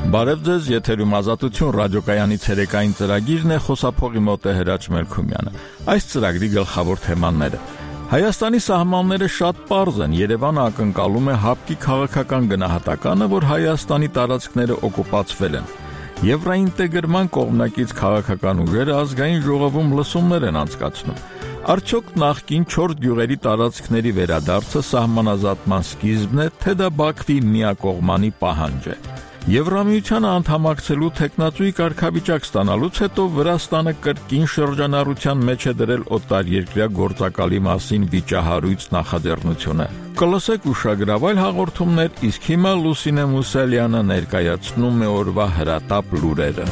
Բարև ձեզ, եթերում Ազատություն ռադիոկայանի ցերեկային ծրագիրն է, խոսափողի մոտ է Հրաչ Մելքումյանը։ Այս ծրագրի գլխավոր թեմաները. Հայաստանի սահմանները շատ պարզ են, Երևանը ակնկալում է հապկի քաղաքական գնահատականը, որ Հայաստանի տարածքները օկուպացվել են։ Եվրոինտեգրման կողմնակից քաղաքական ուժերը ազգային ժողովում լսումներ են անցկացնում։ Արդյոք նախկին 4 գյուղերի տարածքների վերադարձը սահմանազատման սկիզբն է, թե դա Բաքվի միակողմանի պահանջ է։ Եվրամիությանը անդամակցելու թեկնածուի կարգավիճակ ստանալուց հետո Վրաստանը կրկին շրջանառության մեջ է դրել օտարերկրյա գործակալի մասին վիճահարույց նախաձեռնությունը։ Կլսեք ուշագրավայր հաղորդումներ, իսկ հիմա Լուսինե Մուսալյանը ներկայացնում է օրվա հրատապ լուրերը։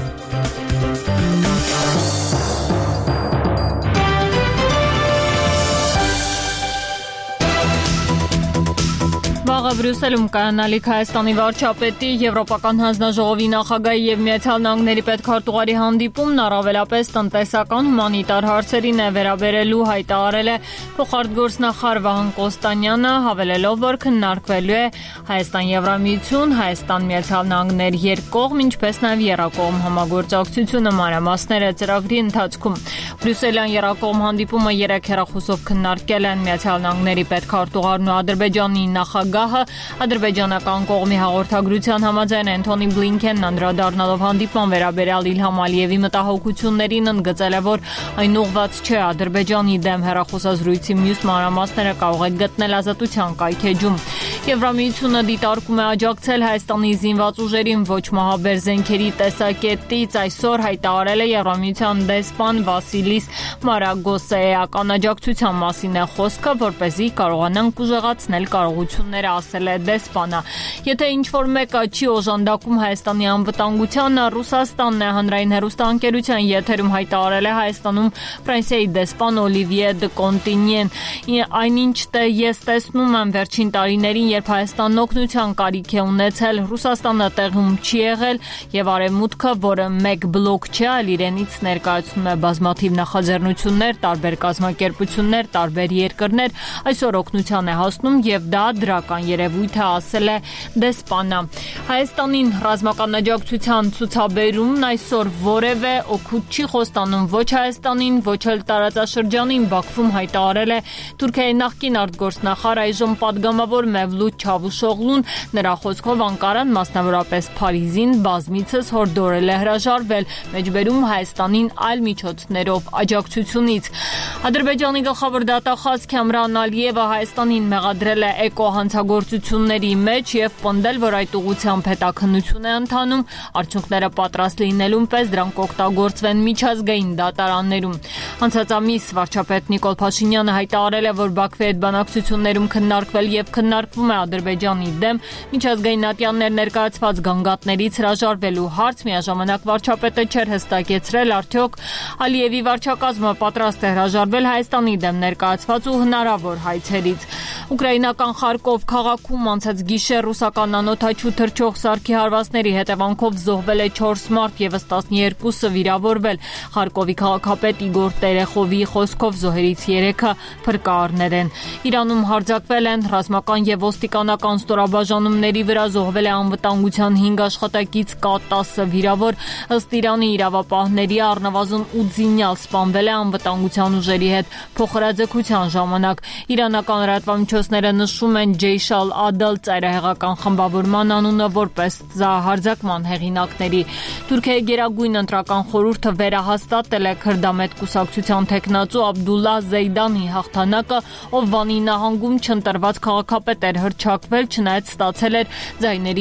Վաղը Բրյուսելում կայանալիք Հայաստանի վարչապետի, Եվրոպական հանձնաժողովի նախագահի եւ Միացյալ Նահանգների պետքարտուղարի հանդիպումն առավելապես տնտեսական հումանիտար հարցերին է վերաբերելու, հայտարարել է փոխարտգործնախարար Վահան Կոստանյանը, հավելելով, որ քննարկվելու է Հայաստան-Եվրամիություն, Հայաստան-Միացյալ Նահանգներ երկկողմ, ինչպես նաեւ եռակողմ համագործակցությունը մանրամասները ծրագրի ընթացքում։ Բրյուսելյան եռակողմ հանդիպումը 3 հեռախոսով քննարկել են Միացյալ Նահանգների պետքարտուղարն ու Ադրբեջանի նախագահը, ադրբեջանական կողմի հաղորդագրության համաձայն Անթոնի Բլինքենն անդրադառնալով հանդիպման վերաբերյալ Իլհամ Ալիևի մտահոգություններին ընդգծել է, որ այն ուղղված չէ Ադրբեջանի դեմ, հեռախոսազրույցի մյուս մանրամասները կարող եք գտնել Ազատության կայքեջում։ Եվրամիությունը դիտարկում է աջակցել Հայաստանի զինված ուժերին ոչ մահաբեր զենքերի տեսակետից, այսօր հայտարարել է Եվրամիության դեսպան Վասիլիս Մարագոսեական աջակցության մասին է խոսքը, որպեսզի կարողանանք ուժեղացնել կարողությունները, ասել է դեսպանը։ Եթե ինչ-որ մեկը չի օժանդակում Հայաստանի անվտանգությանը, Ռուսաստանն է, հանրային հեռուստաընկերության եթերում հայտարարել է Հայաստանում Ֆրանսիայի դեսպան Օլիվիե դը Կոնտինյեն։ Այնինչ ես տեսնում եմ վերջին տարիներին, երբ Հայաստանն օգնության կարիք է ունեցել, Ռուսաստանը տեղում չի եղել եւ Արևմուտքը, որը մեկ բլոկ չէ, այլ իրենից ներկայացնում է բազմաթիվ նախաձեռնություններ, տարբեր կազմակերպություններ, տարբեր երկրներ, այսօր օգնության է հասնում եւ դա դրական երևույթ է, ասել է դեսպանը։ Հայաստանին ռազմական աջակցության ցուցաբերումն այսօր որևէ օգուտ չի խոստանում ոչ Հայաստանին, ոչ էլ տարածաշրջանին, Բաքվում հայտարարել է Թուրքիայի նախկին արտգործնախարար, այժմ падգամավոր Մևլութ Չավուշօղլուն, նրա խոսքով Անկարան, մասնավորապես Փարիզին, բազմիցս հորդորել է հրաժարվել, մեջբերում Հայաստանին այլ միջոցներով աջակցությունից։ Ադրբեջանի գլխավոր դատախազ Քամրան Ալիևը Հայաստանին մեղադրել է էկոհանցագործությունների մեջ եւ պնդել, որ այդ ուղղությամբ հետաքննություն է ընթանում, արդյունքները պատրաստ լինելուն պես դրանք օգտագործվեն միջազգային դատարաններում։ Անցած ամիս վարչապետ Նիկոլ Փաշինյանը հայտարարել է, որ Բաքվի հետ բանակցություններում քննարկվել եւ քննարկվում է Ադրբեջանի դեմ միջազգային ատյաններ ներկայացված գանգատներից հրաժարվելու հարց, միաժամանակ վարչապետը չէր հստակեցրել արդյոք Ալիևի վարչակազմը պատրաստ է հրաժարվել Հայաստանի դեմ ներկայացված ու հնարավոր հայցերից։ Ուկրաինական Խարկով քաղաքում անցած գիշեր ռուսական անօդաչու թռչող սարքի հարվածների հետևանքով զոհվել է 4 մարդ, եւս 12-ը վիրավորվել։ Խարկովի քաղաքապետ Իգոր Տերեխովի խոսքով զոհերից 3-ը փրկարարներ են։ Իրանում հարձակվել են ռազմական եւ ոստիկանական ստորաբաժանումների վրա, զոհվել է անվտանգության 5 աշխատակից, կա 10 վիրավոր, ըստ Իրանի իրավապահների առնվազն 8 զինյալ սպանվել է անվտանգության ուժերի հետ փոխհրաձգության ժամանակ։ Իրանական լրատվամիջոցները նշում են Ջեյշ Ալ-Ադլ ծայրահեղական խմբավորման անունը որպես հարձակման հեղինակների։ Թուրքիայի գերագույն ընտրական խորհուրդը վերահաստատել է քրդամետ կուսակցության թեկնածու Աբդուլլա Զեյդանի հաղթանակը, ով Վանի նահանգում չընտրված քաղաքապետ էր հռչակվել, չնայած ստացել էր ձայների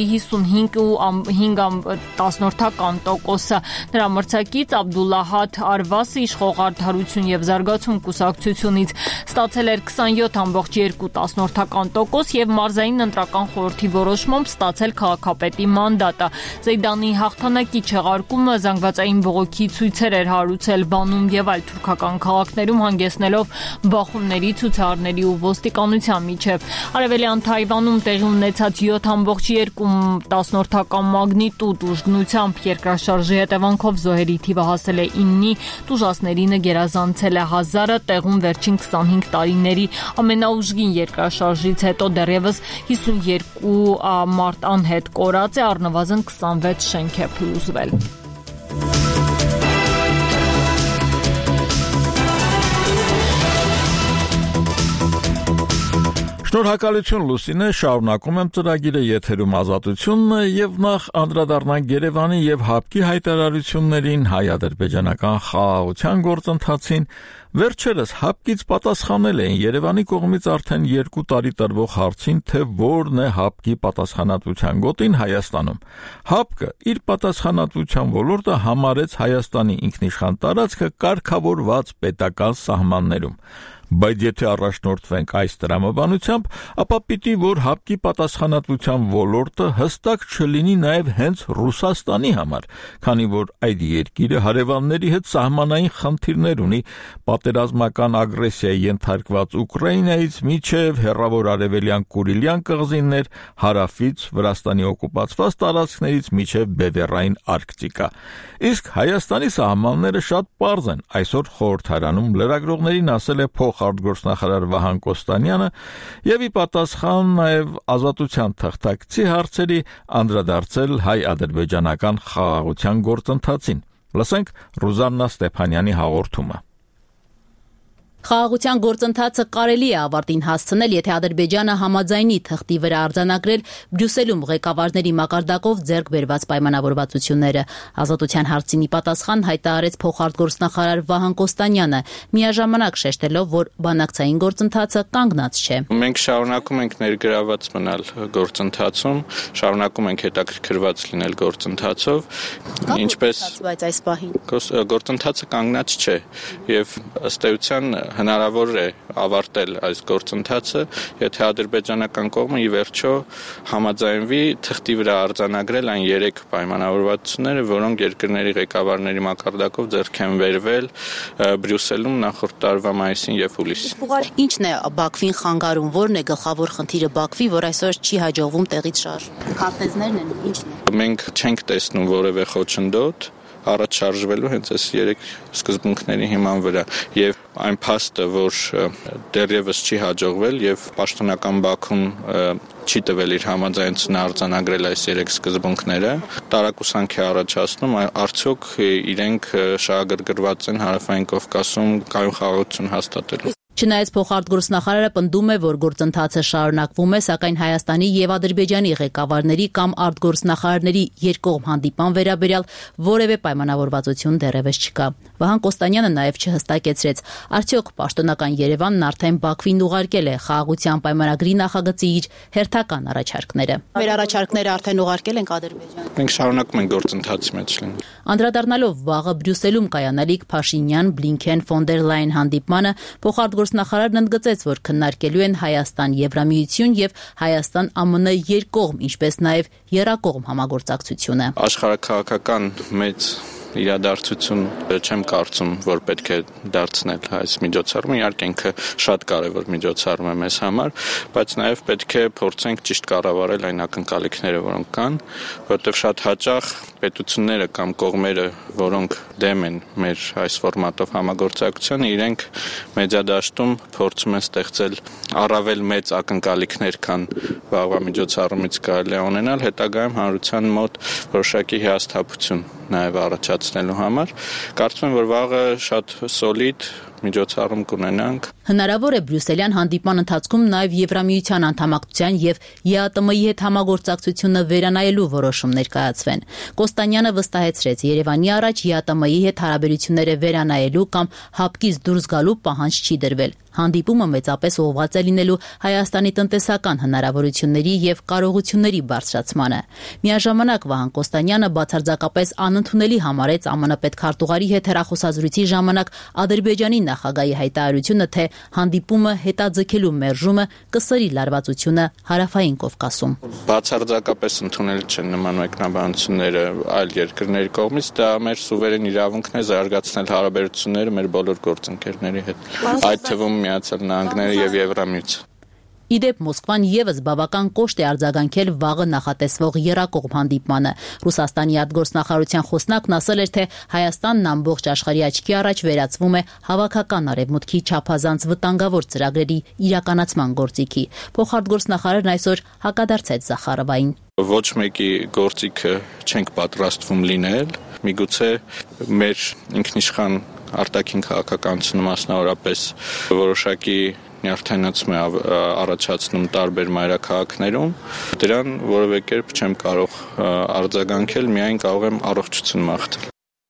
55.5%-ը։ Նրա մրցակից Աբդուլլահաթ Արվասը իշխող Արդարություն եւ զարգացում կուսակցությունից ստացել էր 27.2% եւ մարզային ընտրական խորհրդի որոշմամբ ստացել քաղաքապետի մանդատը։ Զեյդանի հաղթանակի չեղարկումը զանգվածային բողոքի ցույցեր էր հարուցել Վանում եւ այլ թուրքական քաղաքներում, հանգեցնելով բախումների, ցուցարների ու ոստիկանության միջև։ Արևելյան Թայվանում տեղի ունեցած 7.2 մագնիտուդ ուժգնությամբ երկրաշարժի հետևանքով զոհերի թիվը հասել է 9-ի, տուժածներինը գերազանցել է 1000-ը, տեղում վերջին 25 տարիների ամենաուժգին երկրաշարժից հետո դեռևս 52 մարդ անհետ կորած է, առնվազն 26 շենք է փլուզվել։ Շնորհակալություն Լուսինե, շարունակում եմ ծրագիրը, եթերում Ազատությունն է, եւ նախ անդրադառնանք Երևանի եւ ՀԱՊԿ-ի հայտարարություններին, հայ-ադրբեջանական խաղաղության գործընթացին։ Վերջերս ՀԱՊԿ-ից պատասխանել էին Երևանի կողմից արդեն 2 տարի տրվող հարցին, թե որն է ՀԱՊԿ-ի պատասխանատվության գոտին Հայաստանում։ ՀԱՊԿ-ը իր պատասխանատվության ոլորտը համարեց Հայաստանի ինքնիշխան տարածքը կարգավորված պետական սահմաններում։ Բայց եթե առաջնորդվենք այս տրամաբանությամբ, ապա պիտի որ ՀԱՊԿ-ի պատասխանատվության ոլորտը հստակ չլինի նաև հենց Ռուսաստանի համար, քանի որ այդ երկիրը հարևանների հետ սահմանային խնդիրներ ունի, պատերազմական ագրեսիայի ենթարկված Ուկրաինայից մինչև հեռավոր արևելյան Կուրիլյան կղզիներ, հարավից Վրաստանի օկուպացված տարածքներից մինչև Բևեռային Արկտիկա։ Իսկ Հայաստանի սահմանները շատ պարզ են, այսօր խորհրդարանում լրագրողներին ասել է արտգործնախարար Վահան Կոստանյանը եւ ի պատասխան նաեւ Ազատության թղթակցի հարցերի անդրադարձել հայ-ադրբեջանական խաղաղության գործընթացին։ Լսենք Ռուզաննա Ստեփանյանի հաղորդումը։ Խաղաղության գործընթացը կարելի է ավարտին հասցնել, եթե Ադրբեջանը համաձայնի թղթի վրա արձանագրել Բրյուսելում ղեկավարների մակարդակով ձեռք բերված պայմանավորվածությունները։ Ազատության հարցինի պատասխան հայտարարեց փոխարտգործնախարար Վահան Կոստանյանը, միաժամանակ շեշտելով, որ բանակցային գործընթացը կանգնած չէ։ Մենք շարունակում ենք ներգրաված մնալ գործընթացում, շարունակում ենք հետաքրքրված լինել գործընթացով, ինչպես բայց այս պահին գործընթացը կանգնած չէ եւ ըստ էության հնարավոր է ավարտել այս գործընթացը, եթե ադրբեջանական կողմը ի վերջո համաձայնվի թղթի վրա արձանագրել այն 3 պայմանավորվածությունները, որոնք երկրների ղեկավարների մակարդակով ձեռք են բերվել Բրյուսելում նախորդ տարվա մայիսին եւ հուլիսին։ Ինչն է Բաքվին խանգարում, որն է գլխավոր խնդիրը Բաքվի, որ այսօր չի հաջողվում տեղից շարժել։ Քարտեզներն են, ինչն է։ Մենք չենք տեսնում որևէ խոչընդոտ առաջ շարժվելու հենց այս 3 սկզբունքների հիման վրա եւ այն փաստը, որ դեռևս չի հաջողվել եւ պաշտոնական Բաքուն չի տվել իր համաձայնությունը արձանագրել այս 3 սկզբունքները, տարակուսանք է առաջացնում, արդյոք իրենք շահագրգռված են Հարավային Կովկասում կայուն խաղաղություն հաստատելու։ Չնայած փոխարտգործնախարարը պնդում է, որ գործընթացը շարունակվում է, սակայն Հայաստանի եւ Ադրբեջանի ղեկավարների կամ արտգործնախարարների երկկողմ հանդիպան վերաբերյալ որևէ պայմանավորվածություն դեռևս չկա։ Վահան Կոստանյանը նաեւ չհստակեցրեց, արդյոք պաշտոնական Երևանն արդեն Բաքվին ուղարկել է խաղաղության պայմանագրի նախագծի իր հերթական առաջարկները։ Մեր առաջարկները արդեն ուղարկել ենք Ադրբեջանին։ Մենք շարունակում ենք գործընթացի մեջ լինել։ Անդրադառնալով վաղը Բրյուսելում կայանալիք Փաշինյան-Բլինքեն-Ֆոնդեր-Լայն հանդիպմանը, փոխարտգործնախարարն ընդգծեց, որ քննարկելու են Հայաստան-Եվրամիություն եւ Հայաստան-ԱՄՆ երկկողմ, ինչպես նաեւ եռակողմ համագործակցությունը։ Աշխարհաքաղաքական մեծ իրադարձություն չեմ կարծում, որ պետք է դարձնել այս միջոցառումը, իհարկե ինքը շատ կարևոր միջոցառում է մեզ համար, բայց նաև պետք է փորձենք ճիշտ կառավարել այն ակնկալիքները, որոնք կան, որովհետև շատ հաճախ պետությունները կամ կողմերը, որոնք դեմ են մեր այս ֆորմատով համագործակցությանը, իրենք մեծադաշտում փորձում են ստեղծել առավել մեծ ակնկալիքներ, քան վաղվա միջոցառումից կարելի է ունենալ, հետագայում հանրության մոտ որոշակի հիասթափություն նաև առաջացնելու համար։ Կարծում եմ, որ վաղը շատ սոլիդ միջոցառում կունենանք։ Հնարավոր է Բրյուսելյան հանդիպման ընթացքում նաև Եվրամիության անդամակցության եւ ԵԱՏՄ-ի հետ համագործակցությունը վերանայելու որոշումներ կայացվեն։ Կոստանյանը վստահեցրեց, Երևանի առաջ ԵԱՏՄ-ի հետ հարաբերությունները վերանայելու կամ ՀԱՊԿ-ից դուրս գալու պահանջ չի դրվել։ Հանդիպումը մեծապես ուղղված է լինելու Հայաստանի տնտեսական հնարավորությունների եւ կարողությունների բարձրացմանը։ Միաժամանակ Վահան Կոստանյանը բացարձակապես անընդունելի համարեց ԱՄՆ պետքարտուղարի հետ հեռախոսազրույցի ժամանակ Ադրբեջանի նախագահի հայտարարությունը, թե հանդիպումը հետաձգելու մերժումը կսրի լարվածությունը Հարավային Կովկասում։ Բացարձակապես ընդունելի չեն նման մեկնաբանությունները այլ երկրների կողմից, դա մեր սուվերեն իրավունքն է զարգացնել հարաբերությունները մեր բոլոր գործընկերների հետ, այդ թվում Միացյալ Նահանգները եւ Եվրամիություն։ Իդեպ Մոսկվան եւս բավական կոշտ է արձագանքել վաղը նախատեսվող եռակողմ հանդիպմանը։ Ռուսաստանի արտգործնախարարության խոսնակն ասել էր, թե Հայաստանն ամբողջ աշխարհի աչքի առաջ վերածվում է հավաքական արևմուտքի չափազանց վտանգավոր ծրագրերի իրականացման գործիքի։ Փոխարտգործնախարարն այսօր հակադարձեց Զախարովային։ Ոչ մեկի գործիքը չենք պատրաստվում լինել, միգուցե մեր ինքնիշխան արտաքին քաղաքականությունը մասնավորապես որոշակի նյարդայնացում է առաջացնում տարբեր մայրաքաղաքներում, դրան որևէ կերպ չեմ կարող արձագանքել, միայն կարող եմ առողջություն մաղթել։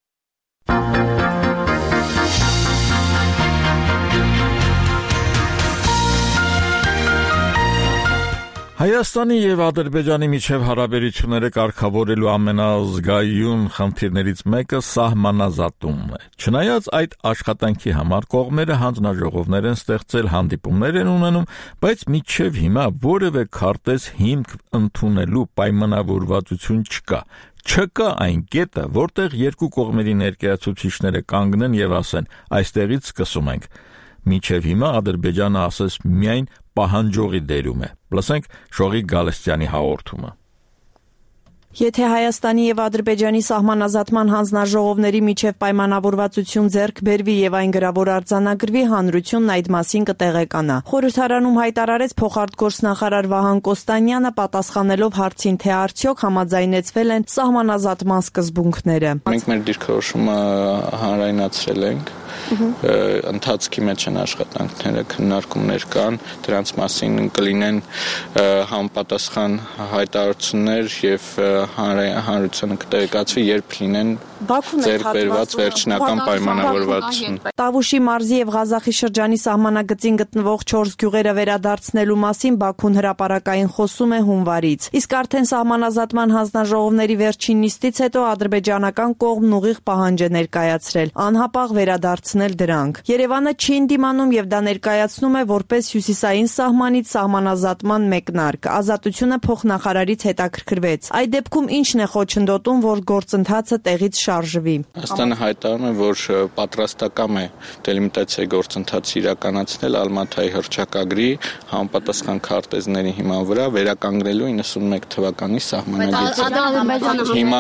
Հայաստանի եւ Ադրբեջանի միջև հարաբերությունները կարգավորելու ամենազգայուն խնդիրներից մեկը սահմանազատումն է։ Չնայած այդ աշխատանքի համար կողմերը հանձնաժողովներ են ստեղծել, հանդիպումներ են ունենում, բայց մինչև հիմա որևէ քարտեզ հիմք ընդունելու պայմանավորվածություն չկա։ Չկա այն կետը, որտեղ երկու կողմերի ներկայացուցիչները կանգնեն եւ ասեն. «Այստեղից սկսում ենք»։ Մինչև հիմա Ադրբեջանը ասես միայն պահանջողի դերում է։ Լսենք Շողիկ Գալստյանի հաղորդումը։ Եթե Հայաստանի եւ Ադրբեջանի սահմանազատման հանձնաժողովների միջև պայմանավորվածություն ձեռք բերվի եւ այն գրավոր արձանագրվի, հանրությունն այդ մասին կտեղեկանա։ Խորհրդարանում հայտարարեց փոխարտգործնախարար Վահան Կոստանյանը, պատասխանելով հարցին, թե արդյոք համաձայնեցվել են սահմանազատման սկզբունքները։ Մենք մեր դիրքորոշումը հանրայնացրել ենք։ Ընթացքի մեջ են աշխատանքները, քննարկումներ կան, դրանց մասին կլինեն համապատասխան հայտարարություններ եւ հանրությանը կտեղեկացվի, երբ լինեն ձեռք բերված վերջնական պայմանավորվածություն։ Տավուշի մարզի եւ Ղազախի շրջանի սահմանագծին գտնվող 4 գյուղերը վերադարձնելու մասին Բաքուն հրապարակային խոսում է հունվարից։ Իսկ արդեն սահմանազատման հանձնաժողովների վերջին նիստից հետո ադրբեջանական կողմն ուղիղ պահանջ է ներկայացրել անհապաղ վերադարձնել դրանք։ Երևանը չի ընդդիմանում եւ դա ներկայացնում է որպես հյուսիսային սահմանից սահմանազատման մեկնարկ։ Ազատությունը փոխնախարարից հետաքրքրվեց։ Այդ դեպքում ի՞նչն է խոչընդոտում, որ գործընթացը տեղից շարժվի։ Հայաստանը հայտարարում է, որ պատրաստական է դելիմիտացիայի գործընթացը իրականացնել Ալմաթայի հռչակագրի համապատասխան քարտեզների հիման վրա վերականգնելու 91 թվականի սահմանագիծը։ Հիմա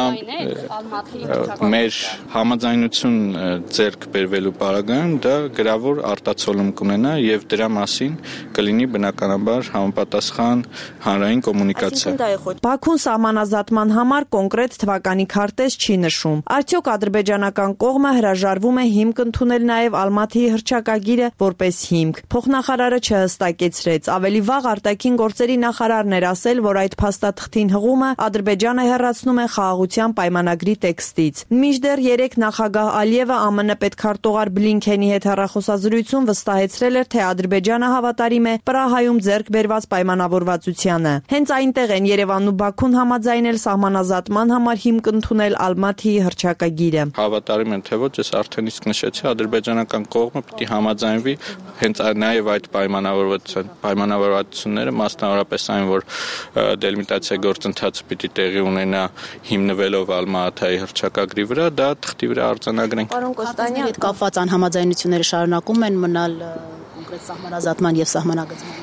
մեր համաձայնություն ձեռք բերվելու պարագայում դա գրավոր արտացոլում կունենա եւ դրա մասին կլինի բնականաբար համապատասխան հանրային կոմունիկացիա։ Բաքուն սահմանազատման համար կոնկրետ թվականի քարտեզ չի նշում։ Արդյոք ադրբեջանական կողմը հրաժարվում է հիմք ընդունել նաեւ Ալմաթիի հռչակագիրը որպես հիմք։ Փոխնախարարը չհստակեցրեց։ Ավելի վաղ արտաքին գործերի նախարարն էր ասել, որ այդ փաստաթղթին հղումը Ադրբեջանը հեռացնում է խաղաղության պայմանագրի տեքստից։ Մինչդեռ 3 նախագահ Ալիևը ԱՄՆ պետքարտուղար Բլինքենի հետ հեռախոսազրույցում վստահեցրել էր, թե Ադրբեջանը հավատարիմ է Պրահայում ձեռք բերված պայմանավորվածությանը։ Հենց այնտեղ են Երևանն ու Բաքուն համաձայնել սահմանազատման համար հիմք ընդունել Ալմաթիի հռչակագիրը։ Հավատարիմ են թե ոչ, ես արդեն իսկ նշեցի, ադրբեջանական կողմը պիտի համաձայնվի հենց նաև այդ պայմանավորվածությունները, մասնավորապես այն, որ դելիմիտացիայի գործընթացը պիտի տեղի ունենա հիմնվելով Ալմաթայի հռչակագրի վրա, դա թղթի վրա արձանագրենք։ Պարոն Կոստանյան, հետ կապված անհամաձայնությունները շարունակում են մնալ կոնկրետ սահմանազատման եւ սահմանագծման։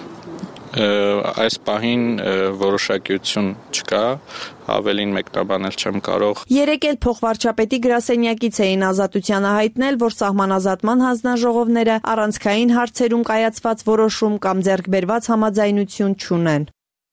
Այս պահին որոշակիություն չկա, ավելին մեկնաբանել չեմ կարող։ Երեկ էլ փոխվարչապետի գրասենյակից էին Ազատությանը հայտնել, որ սահմանազատման հանձնաժողովները առանցքային հարցերում կայացված որոշում կամ ձեռքբերված համաձայնություն չունեն։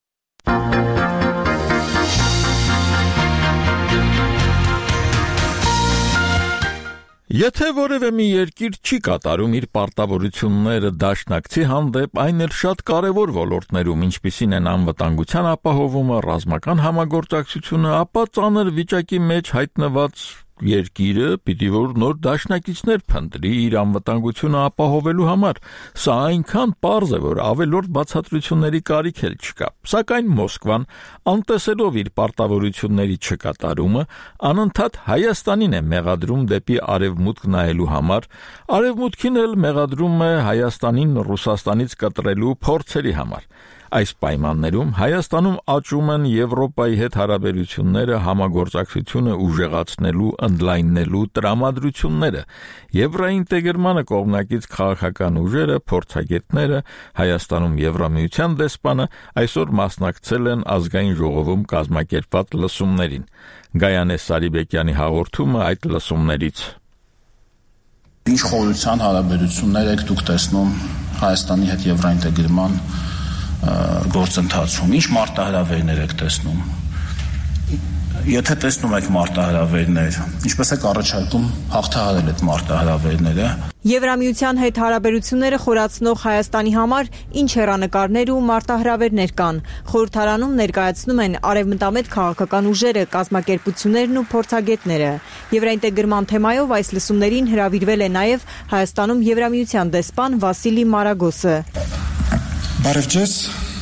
Եթե որևէ մի երկիր չի կատարում իր պարտավորությունները դաշնակցի հանդեպ, այն էլ շատ կարևոր ոլորտներում, ինչպիսին են անվտանգության ապահովումը, ռազմական համագործակցությունը, ապա ծանր վիճակի մեջ հայտնված երկիրը պիտի որ նոր դաշնակիցներ փնտրի իր անվտանգությունը ապահովելու համար։ Սա այնքան պարզ է, որ ավելորդ բացատրությունների կարիք էլ չկա։ Սակայն Մոսկվան, անտեսելով իր պարտավորությունների չկատարումը, անընդհատ Հայաստանին է մեղադրում դեպի արևմուտք նայելու համար, արևմուտքին էլ մեղադրում է Հայաստանին Ռուսաստանից կտրելու փորձերի համար։ Այս պայմաններում Հայաստանում աճում են Եվրոպայի հետ հարաբերությունները, համագործակցությունը ուժեղացնելու, ընդլայնելու տրամադրությունները, Եվրոինտեգրմանը կողմնակից քաղաքական ուժերը, փորձագետները, Հայաստանում Եվրամիության դեսպանը այսօր մասնակցել են ազգային ժողովում կազմակերպված լսումներին։ Գայանե Սարիբեկյանի հաղորդումը այդ լսումներից։ Ինչ խորության հարաբերություններ եք դուք տեսնում Հայաստանի հետ եվրոինտեգրման գործընթացում, ինչ մարտահրավերներ եք տեսնում, եթե տեսնում եք մարտահրավերներ, ինչպես եք առաջարկում հաղթահարել այդ մարտահրավերները։ Եվրամիության հետ հարաբերությունները խորացնող Հայաստանի համար ինչ հեռանկարներ ու մարտահրավերներ կան։ Խորհրդարանում ներկայացնում են արևմտամետ քաղաքական ուժերը, կազմակերպություններն ու փորձագետները։ Եվրոինտեգրման թեմայով այս լսումներին հրավիրվել է նաև Հայաստանում Եվրամիության դեսպան Վասիլի Մարագոսը։ Բարև ձեզ։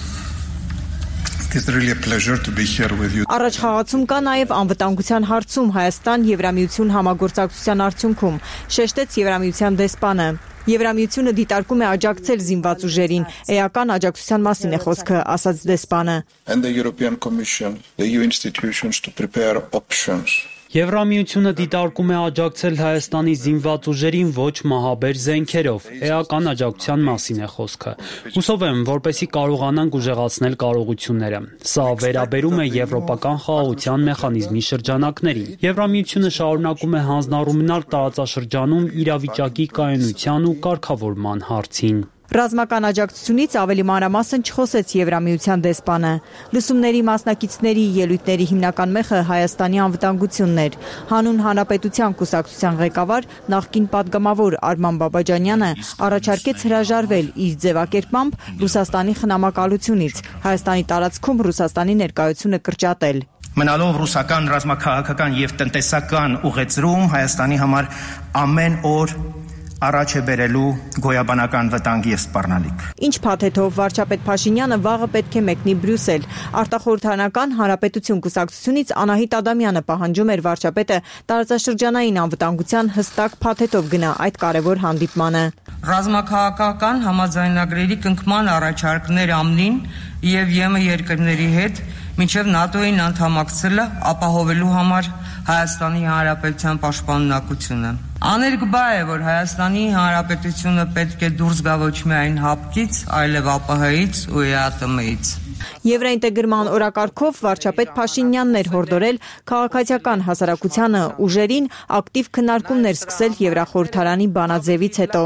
It's really a pleasure to be here with you. Առաջխաղացում կա նաև անվտանգության հարցում Հայաստան-Եվրամիություն համագործակցության արդյունքում, շեշտեց Եվրամիության դեսպանը։ Եվրամիությունը դիտարկում է աջակցել զինված ուժերին, էական աջակցության մասին է խոսքը, ասաց դեսպանը։ And the European Commission, the EU institutions to prepare options. Եվրամիությունը դիտարկում է աջակցել Հայաստանի զինված ուժերին ոչ մահաբեր զենքերով, էական աջակցության մասին է խոսքը։ Հուսով եմ, որպեսզի կարողանանք ուժեղացնել կարողությունները։ Սա վերաբերում է եվրոպական խաղաղության մեխանիզմի շրջանակներին։ Եվրամիությունը շարունակում է հանձնառու մնալ տարածաշրջանում իրավիճակի կայունության ու կարգավորման հարցին։ Ռազմական աջակցությունից ավելի մանրամասն չխոսեց Եվրամիության դեսպանը։ Լսումների մասնակիցների ելույթների հիմնական մեխը Հայաստանի անվտանգությունն էր։ Հանուն Հանրապետության կուսակցության ղեկավար նախկին պատգամավոր Արման Բաբաջանյանը առաջարկեց հրաժարվել իր ձևակերպմամբ Ռուսաստանի խնամակալությունից, Հայաստանի տարածքում Ռուսաստանի ներկայությունը կրճատել։ Մնալով ռուսական ռազմաքաղաքական եւ տնտեսական ուղեծրում Հայաստանի համար ամեն օր առաջ է բերելու գոյաբանական վտանգ եւ սպառնալիք։ Ինչ փաթեթով վարչապետ Փաշինյանը վաղը պետք է մեկնի Բրյուսել։ Արտախորհրդարանական Հանրապետություն կուսակցությունից Անահիտ Ադամյանը պահանջում էր վարչապետը տարածաշրջանային անվտանգության հստակ փաթեթով գնա այդ կարևոր հանդիպմանը։ Ռազմաքաղաքական համաձայնագրերի կնքման առաջարկներ ԱՄՆ-ին եւ ԵՄ երկրների հետ մինչև ՆԱՏՕ-ին անդամակցելը ապահովելու համար Հայաստանի Հանրապետության պաշտպանունակությունը։ Աներկբա է, որ Հայաստանի Հանրապետությունը պետք է դուրս գա ոչ միայն ՀԱՊԿ-ից, այլև ԱՊՀ-ից ու ԵԱՏՄ-ից։ Եվրոինտեգրման օրակարգով վարչապետ Փաշինյանն էր հորդորել քաղաքացիական հասարակությանը ուժերին ակտիվ քննարկումներ սկսել Եվրախորհրդարանի բանաձևից հետո։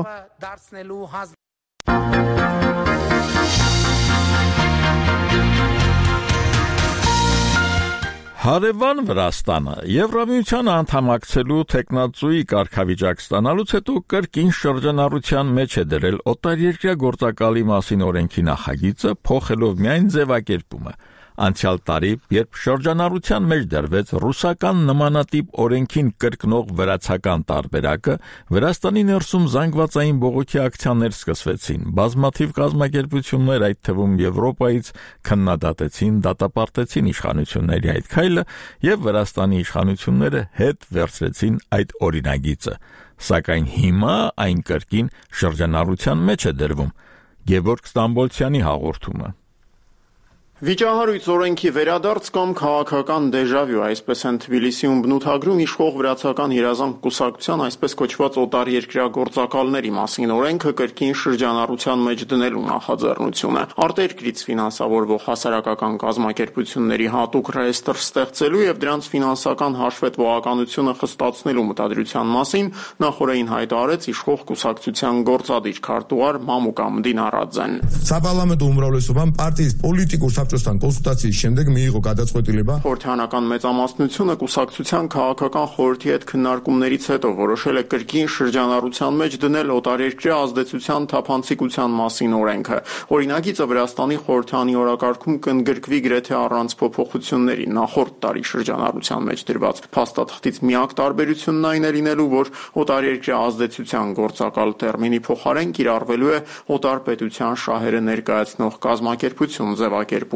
Հարևան Վրաստանը Եվրամիությանը անդամակցելու թեկնածուի կարգավիճակ ստանալուց հետո կրկին շրջանառության մեջ է դրել օտարերկրյա գործակալի մասին օրենքի նախագիծը, փոխելով միայն ձևակերպումը։ Անցյալ տարի, երբ շրջանառության մեջ դրվեց ռուսական նմանատիպ օրենքին կրկնող վրացական տարբերակը, Վրաստանի ներսում զանգվածային բողոքի ակցիաներ սկսվեցին։ Բազմաթիվ կազմակերպություններ, այդ թվում Եվրոպայից, քննադատեցին, դատապարտեցին իշխանությունների այդ քայլը եւ Վրաստանի իշխանությունները հետ վերցրեցին այդ օրինագիծը։ Սակայն հիմա այն կրկին շրջանառության մեջ է դրվում։ Գևորգ Ստամբոլցյանի հաղորդումը։ Վիճահարույց օրենքի վերադարձ կամ քաղաքական դեժավյու, այսպես են Թբիլիսիում բնութագրում իշխող վրացական երազանք կուսակցության այսպես կոչված օտարերկրյա գործակալների մասին օրենքը կրկին շրջանառության մեջ դնելու նախաձեռնությունը, արտերկրից ֆինանսավորվող հասարակական կազմակերպությունների հատուկ ռեեստր ստեղծելու եւ դրանց ֆինանսական հաշվետվողականությունը խստացնելու մտադրության մասին նախորդին հայտարարեց իշխող կուսակցության գործադիր քարտուղար Մամուկ Ամդին Արաձեն։ Սապալամետ ումրալեսովան պարտიის պոլիտիկուս կոնսուլտացիայի շեմդեկ միიღո կադացվետիլիբա Խորհրդարանական մեծամասնությունը կուսակցության քաղաքական խորհրդի հետ քննարկումներից հետո որոշել է կրկին շրջանառության մեջ դնել օտարերկրյա ազդեցության թափանցիկության մասին օրենքը։ Օրինագիծը Վրաստանի խորհրդանի օրակարգում կընդգրկվի գրեթե առանց փոփոխությունների նախորդ տարի շրջանառության մեջ դրված փաստաթղթից միակ տարբերությունն այն է լինելու, որ օտարերկրյա ազդեցության գործակալ տերմինի փոխարեն կիրառվելու է օտար պետության շահերը ներկայացնող կազմակերպություն ձևակերպում։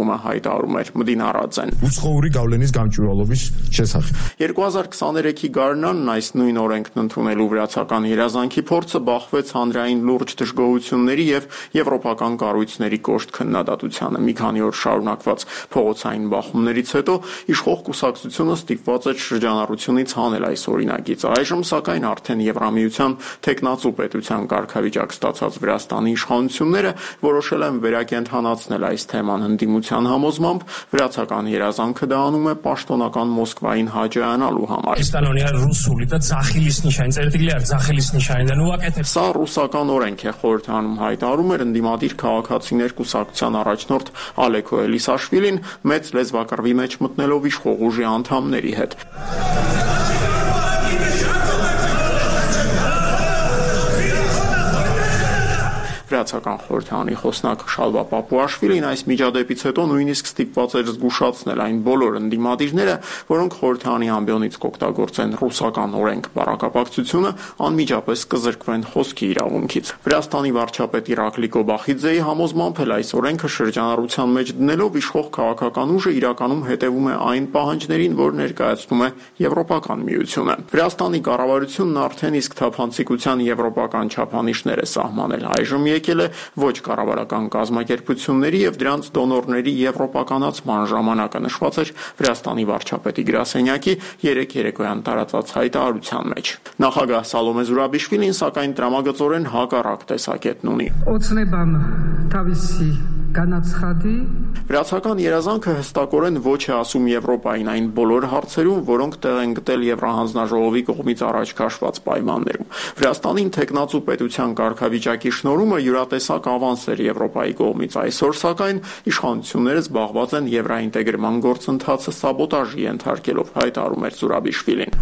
հետևումը հայտարարում էր Մդին Արաձեն։ Ուცხոური գავლենից გამჭვირვალობის შესახებ 2023-ի գարնանն այս նույն օրենքն ընդունելու վրացական երազանքի փորձը բախվեց հանրային լուրջ դժգոհությունների եւ եվրոպական կառույցների կոշտ քննադատությանը։ Մի քանի օր շարունակված փողոցային բախումներից հետո իշխող կուսակցությունը ստիպված էր շրջանառությունից հանել այս օրինագիծը։ Այժմ սակայն արդեն Եվրամիության տեխնացու պետության կարգավիճակ ստացած Վրաստանի իշխանությունները որոշել են վերակենդանացնել այս թեման ընդդիմության համոզմամբ վրացական երազանքը դա անում է պաշտոնական Մոսկվային հաջողանալու համար։ Սա ռուսական օրենք է, խորհրդանում հայտարարում էր ընդդիմադիր քաղաքացիներ կուսակցության առաջնորդ Ալեքո Էլիսաշվիլին մեծ լեզվակռվի մեջ մտնելով իշխող ուժի անդամների հետ։ Վրացական խորհրդանի խոսնակ Շալվա Պապուաշվիլին այս միջադեպից հետո նույնիսկ ստիպված էր զգուշացնել այն բոլոր ընդդիմադիրները, որոնք խորհրդանի ամբիոնից կօգտագործեն ռուսական օրենք բառակապակցությունը, անմիջապես կզրկվեն խոսքի իրավունքից։ Վրաստանի վարչապետ Իրակլի Կոբախիձեի համոզմամբ էլ այս օրենքը շրջանառության մեջ դնելով իշխող քաղաքական ուժը իրականում հետևում է այն պահանջներին, որ ներկայացնում է Եվրոպական միությունը։ Վրաստանի կառավարությունն արդեն իսկ թափանցիկության եվրոպական չափանիշներ է սահմանել։ Այժմ եկել է ոչ կառավարական կազմակերպությունների եւ դրանց դոնորների եվրոպականացման ժամանակը նշված էր Վրաստանի վարչապետի գրասենյակի 3 երեկոյան տարածած հայտարարության մեջ։ Նախագահ Սալոմե Զուրաբիշվիլին սակայն տրամագծորեն հակառակ տեսակետն ունի։ Վրացական երազանքը հստակորեն ոչ է ասում Եվրոպային այն բոլոր հարցերում, որոնք տեղ են գտել Եվրահանձնաժողովի կողմից առաջ քաշված պայմաններում։ Վրաստանին տեխնացու պետության կարգավիճակի շնորհումը յուրատեսակ ավանս էր Եվրոպայի կողմից։ Այսօր սակայն իշխանությունները զբաղված են եվրաինտեգրման գործընթացը սաբոտաժի ենթարկելով, հայտարարում էր Զուրաբիշվիլին։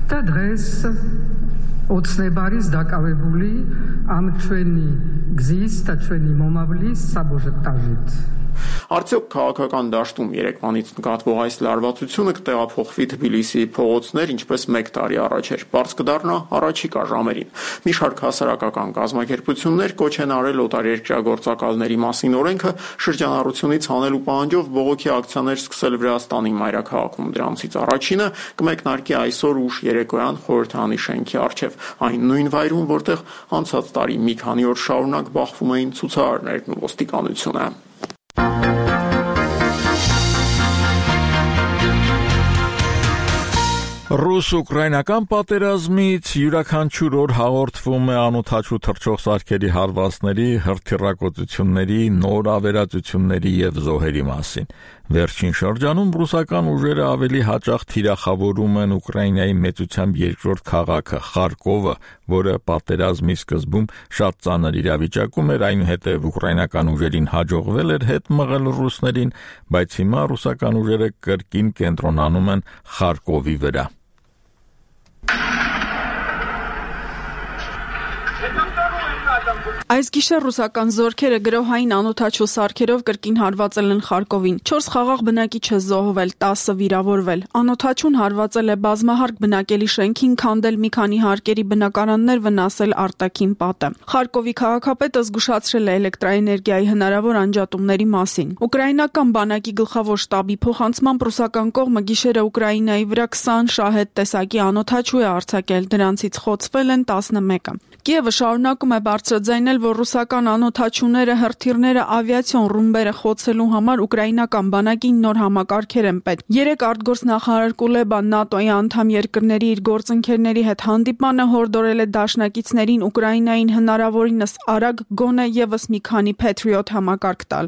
Օցնեբարից դակավեբուլի ամչվենի գզիս տաչվենի մոմավլի սաբոժտաժիտ Արդյոք քաղաքական դաշտում երեկվանից նկատվող այս լարվածությունը կտեղափոխվի Թբիլիսիի փողոցներ, ինչպես 1 տարի առաջ էր, բաց կդառնա առաջիկա ժամերին։ Մի շարք հասարակական կազմակերպություններ կոչ են արել օտարերկրագործակալների մասին օրենքը շրջանառությունից հանելու պահանջով բողոքի ակցիաներ սկսել Վրաստանի մայրաքաղաքում։ Դրանցից առաջինը կմեկնարկի այսօր ուշ երեկոյան խորհրդանի շենքի առջև, այն նույն վայրում, որտեղ անցած տարի մի քանի օր շարունակ բախվում էին ցուցարարներն ու ոստիկանությունը։ Ռուս-ուկրաինական պատերազմից յուրաքանչյուր օր հաղորդվում է անօթաչու թռչող սարքերի հարվածների, հրթիռակոծությունների, նոր ավերածությունների եւ զոհերի մասին։ Վերջին շրջանում ռուսական ուժերը ավելի հաճախ թիրախավորում են Ուկրաինայի մեծությամբ երկրորդ քաղաքը Խարկովը, որը պատերազմի սկզբում շատ ծանր իրավիճակում էր, այնուհետև ուկրաինական ուժերին հաջողվել էր հետ մղել ռուսներին, բայց հիմա ռուսական ուժերը կրկին կենտրոնանում են Խարկովի վրա։ Այս գիշեր ռուսական զորքերը գրոհային անօթաչու սարքերով կրկին հարվածել են Խարկովին։ 4 խաղաղ բնակիչ է զոհվել, 10 վիրավորվել։ Անօթաչուն հարվածել է բազմահարկ բնակելի շենքին, քանդել մի քանի հարկերի բնակարաններ, վնասել արտաքին պատը։ Խարկովի քաղաքապետը զգուշացրել է էլեկտրաէներգիայի հնարավոր անջատումների մասին։ Ուկրաինական բանակի գլխավոր շտաբի փոխանցմամբ ռուսական կողմը գիշերը Ուկրաինայի վրա 20 շահեդ տեսակի անօթաչու է արձակել, դրանցից խոցվել են 11-ը։ Կիևը շարունակում է բարձրաձայնել, որ ռուսական անօթաչուները, հրթիռները, ավիացիոն ռումբերը խոցելու համար ուկրաինական բանակին նոր համակարգեր են պետք։ 3 արտգործնախարար Կուլեբա ՆԱՏՕ-ի անդամ երկրների իր գործընկերների հետ հանդիպմանը հորդորել է դաշնակիցներին Ուկրաինային հնարավորինս արագ գոնե եւս մի քանի Patriot համակարգ տալ։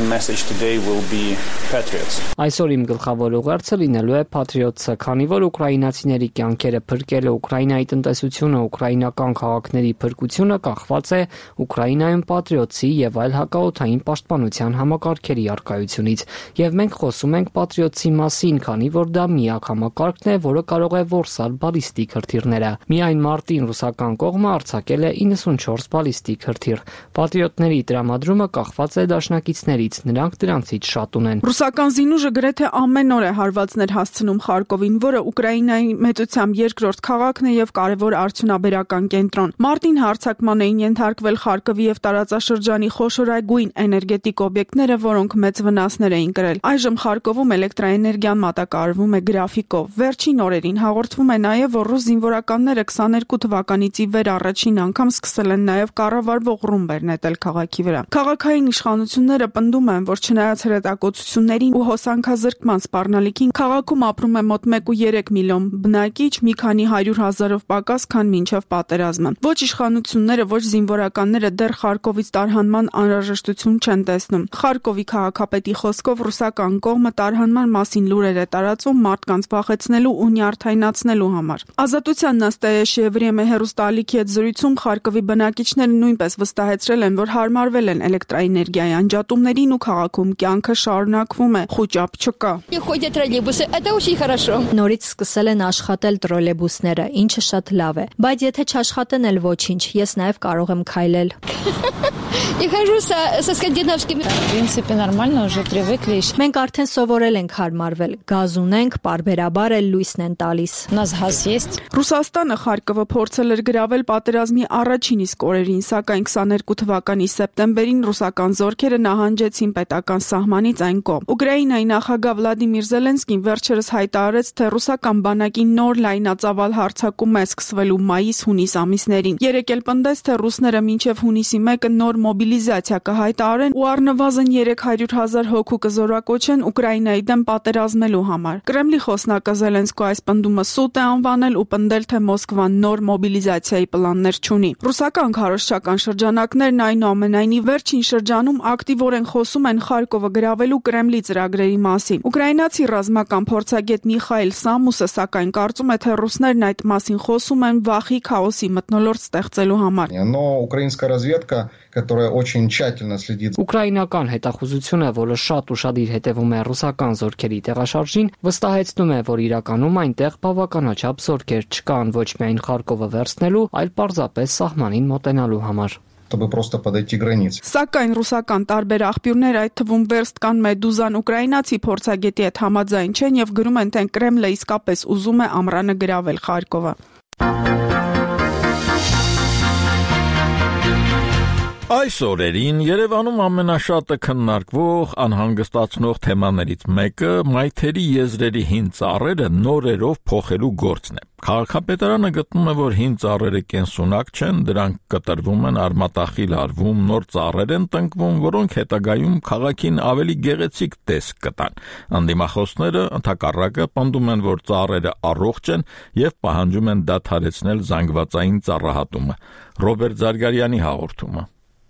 Այսօր իմ գլխավոր ուղերձը լինելու է Patriot-ը, քանի որ ուկրաինացիների կյանքերը փրկել է Ուկրաինայի տնտեսությունը, ուկրաինական քաղաքների փրկությունը կախված է Ուկրաինայում Patriot-ի եւ այլ հակաօդային պաշտպանության համակարգերի առկայությունից, եւ մենք խոսում ենք Patriot-ի մասին, քանի որ դա միակ համակարգն է, որը կարող է որսալ բալիստիկ հրթիռները։ Միայն մարտին ռուսական կողմը արձակել է 94 բալիստիկ հրթիռ։ Patriot-ների տրամադրումը կախված է դաշնակիցներից, նրանք դրանցից շատ ունեն։ Ռուսական զինուժը գրեթե ամեն օր է հարվածներ հասցնում Խարկովին, որը Ուկրաինայի մեծությամբ երկրորդ քաղաքն է եւ կարևոր արդյունաբերական կենտրոն։ Մարտին հարձակման էին ենթարկվել Խարկովի եւ տարածաշրջանի խոշորագույն էներգետիկ օբյեկտները, որոնք մեծ վնասներ էին կրել։ Այժմ Խարկովում էլեկտրաէներգիան մատակարարվում է գրաֆիկով։ Վերջին օրերին հաղորդվում է նաեւ, որ ռուս զինվորականները 22 թվականից ի վեր առաջին անգամ սկսել են նաեւ կառավարվող ռումբեր նետել քաղաքի վրա։ Քաղաքային իշխանությունները պնդում են, որ չնայած հրետակոծություններին ու հոսանքազրկման սպառնալիքին քաղաքում ապրում է մոտ 1.3 միլիոն բնակիչ, մի քանի 100,000-ով պակաս, քան մինչև պատերազմը։ Ոչ իշխանությունները, ոչ զինվորականները դեռ Խարկովից տարհանման անհրաժեշտություն չեն տեսնում։ Խարկովի քաղաքապետի խոսքով ռուսական կողմը տարհանման մասին լուրեր է տարածում մարդկանց վախեցնելու ու նյարդայնացնելու համար։ Ազատության Նաստայա Վրեմե հեռուստաալիքի հետ զրույցում Խարկովի բնակիչները նույնպես վստահեցրել են, որ հարմարվել են էլեկտրաէներգիայի անջատումներին ու քաղաքում կյանքը շարունակվում է, խուճապ չկա։ Նորից սկսել են աշխատել տրոլեյբուսները, ինչը շատ լավ է, բայց եթե չաշխատեն էլ ոչինչ, ես նաև կարող եմ քայլել։ Մենք արդեն սովորել ենք հարմարվել, գազ ունենք, պարբերաբար էլ լույսն են տալիս։ Ռուսաստանը Խարկովը փորձել էր գրավել պատերազմի առաջին իսկ օրերին, սակայն 22 թվականի սեպտեմբերին ռուսական զորքերը նահանջեցին պետական սահմանից այն կողմ։ Ուկրաինայի նախագահ Վլադիմիր Զելենսկին վերջերս հայտարարեց, թե ռուսական բանակի նոր լայնածավալ հարձակում է սկսվելու մայիս-հունիս ամիսներին։ Երեկ էլ պնդեց, թե ռուսները մինչև հունիսի 1-ը նոր մոբիլիզացիա կհայտարարեն ու առնվազն 300,000 հոգու կզորակոչեն Ուկրաինայի դեմ պատերազմելու համար։ Կրեմլի խոսնակը Զելենսկու այս պնդումը սուտ է անվանել ու պնդել, թե Մոսկվան նոր մոբիլիզացիայի պլաններ չունի։ Ռուսական քարոզչական շրջանակներն այնուամենայնիվ վերջին շրջանում ակտիվորեն խոսում են Խարկովը գրավելու Կրեմլի ծրագրերի մասին։ Ուկրաինացի ռազմական փորձագետ Միխայել Սամուսը սակայն կարծում է, թե ռուսներն այդ մասին խոսում են վախի, քաոսի մթնոլորտ ստեղծելու համար։ Ուկրաինական հետախուզությունը, որը շատ ուշադիր հետևում է ռուսական զորքերի տեղաշարժին, վստահեցնում է, որ իրականում այնտեղ բավականաչափ զորքեր չկան ոչ միայն Խարկովը վերցնելու, այլ պարզապես սահմանին մոտենալու համար։ Սակայն ռուսական տարբեր աղբյուրներ, այդ թվում Վերստկան Մեդուզան ուկրաինացի փորձագետի հետ համաձայն չեն եւ գրում են, թե Կրեմլը իսկապես ուզում է ամռանը գրավել Խարկովը։ Այս օրերին Երևանում ամենաշատը քննարկվող անհանգստացնող թեմաներից մեկը մայթերի եզրերի հին ծառերը նորերով փոխելու գործն է։ Քաղաքապետարանը գտնում է, որ հին ծառերը կենսունակ չեն, դրանք կտրվում են, արմատախիլ արվում, նոր ծառեր են տնկվում, որոնք հետագայում քաղաքին ավելի գեղեցիկ տեսք կտան։ Անդիմախոսները ընդհակառակը պնդում են, որ ծառերը առողջ են եւ պահանջում են դադարեցնել զանգվածային ծառահատումը։ Ռոբերտ Զարգարյանի հաղորդումը։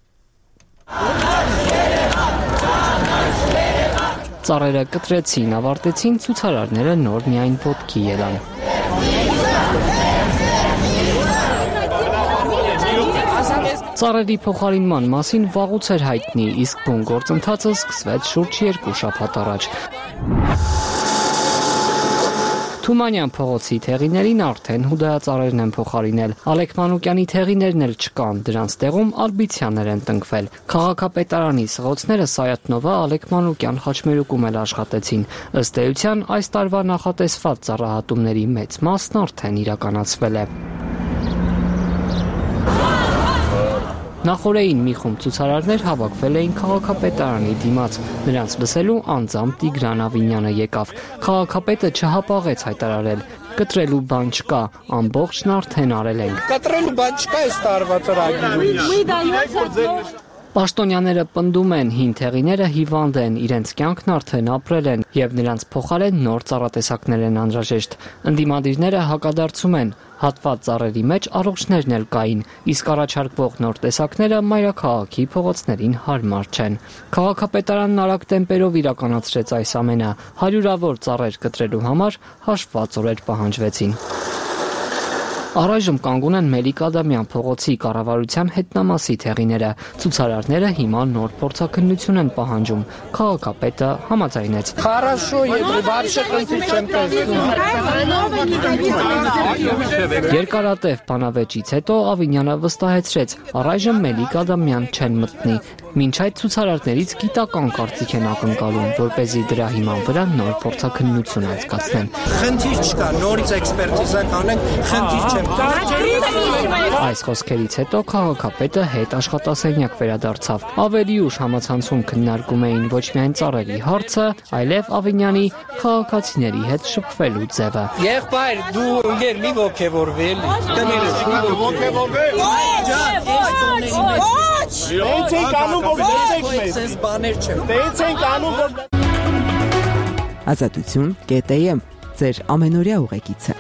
Ծառերը կտրեցին, ավարտեցին, ցուցարարները նոր միայն ոտքի ելան։ Ծառերի փոխարինման մասին վաղուց էր հայտնի, իսկ բուն գործընթացը սկսվեց շուրջ 2 շաբաթ առաջ։ Թումանյան փողոցի թեղիներին արդեն հուդայածառերն են փոխարինել։ Ալեք Մանուկյանի թեղիներն էլ չկան, դրանց տեղում ալբիցյաններ են տնկվել։ Քաղաքապետարանի սղոցները Սայատնովը Ալեք Մանուկյան խաչմերուկում էլ աշխատեցին։ Ըստ էության, այս տարվա նախատեսված ծառահատումների մեծ մասն արդեն իրականացվել է։ Նախորդին մի խումբ ցուցարարներ հավաքվել էին քաղաքապետարանի դիմաց։ Նրանց լսելու անձամբ Տիգրան Ավինյանը եկավ։ Քաղաքապետը չհապաղեց հայտարարել. կտրելու բան չկա, ամբողջն արդեն արել ենք։ Կտրելու բան չկա այս տարվա ծրագրում։ Պաշտոնյաները պնդում են, հին թեղիները հիվանդ են, իրենց կյանքն արդեն ապրել են եւ նրանց փոխարեն նոր ծառատեսակներ են անհրաժեշտ։ Ընդդիմադիրները հակադարձում են, հատված ծառերի մեջ առողջներն էլ կային, իսկ առաջարկվող նոր տեսակները մայրաքաղաքի փողոցներին հարմար չեն։ Քաղաքապետարանն արագ տեմպերով իրականացրեց այս ամենը, հարյուրավոր ծառեր կտրելու համար հաշվված օրեր պահանջվեցին։ Առայժմ կանգուն են Մելիք Ադամյան փողոցի կառավարության հետնամասի թեղիները։ Ցուցարարները հիմա նոր փորձաքննություն են պահանջում։ Քաղաքապետը համաձայնեց։ Երկարատև բանավեճից հետո Ավինյանը վստահեցրեց, առայժմ Մելիք Ադամյան չեն մտնի։ Մինչ այդ ցուցարարներից գիտական կարծիք են ակնկալում, որպեսզի դրա հիման վրա նոր փորձաքննություն անցկացնեն։ Խնդիր չկա, նորից էքսպերտիզա կանենք, խնդիր չեմ։ Այս խոսքերից հետո քաղաքապետը հետ աշխատասենյակ վերադարձավ։ Ավելի ուշ համացանցում քննարկում էին ոչ միայն ծառերի հարցը, այլև Ավինյանի քաղաքացիների հետ շփվելու ձևը։ Եղբայր, դու ինգեր մի ոգևորվել, կներես մի ոգևորվել։ Դենց են կանում, որ դեսեք մեզ։ Սենց բաներ չեմ։ Դենց են կանում, որ Ազատություն.am ձեր ամենօրյա ուղեկիցը։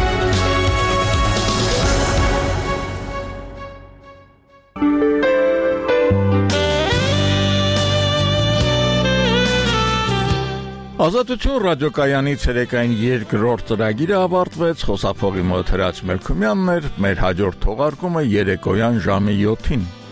Ազատություն ռադիոկայանի ցերեկային երկրորդ ծրագիրը ավարտվեց, խոսափողի մոտ Հրաչ Մելքումյանն էր, մեր հաջորդ թողարկումը երեկոյան ժամը 7-ին։